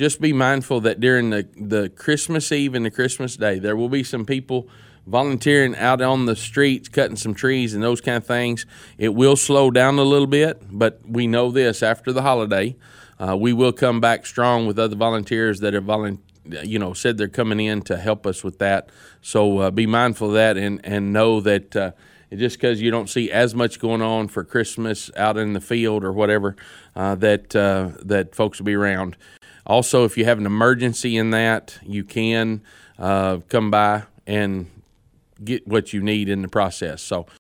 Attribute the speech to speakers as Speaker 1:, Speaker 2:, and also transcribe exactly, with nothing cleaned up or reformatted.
Speaker 1: just be mindful that during the, the Christmas Eve and the Christmas Day, there will be some people volunteering out on the streets, cutting some trees and those kind of things. It will slow down a little bit, but we know this, after the holiday, uh, we will come back strong with other volunteers that have volun- you know, said they're coming in to help us with that. So uh, be mindful of that, and, and know that uh, just because you don't see as much going on for Christmas out in the field or whatever, uh, that uh, that folks will be around. Also, if you have an emergency in that, you can uh, come by and get what you need in the process. So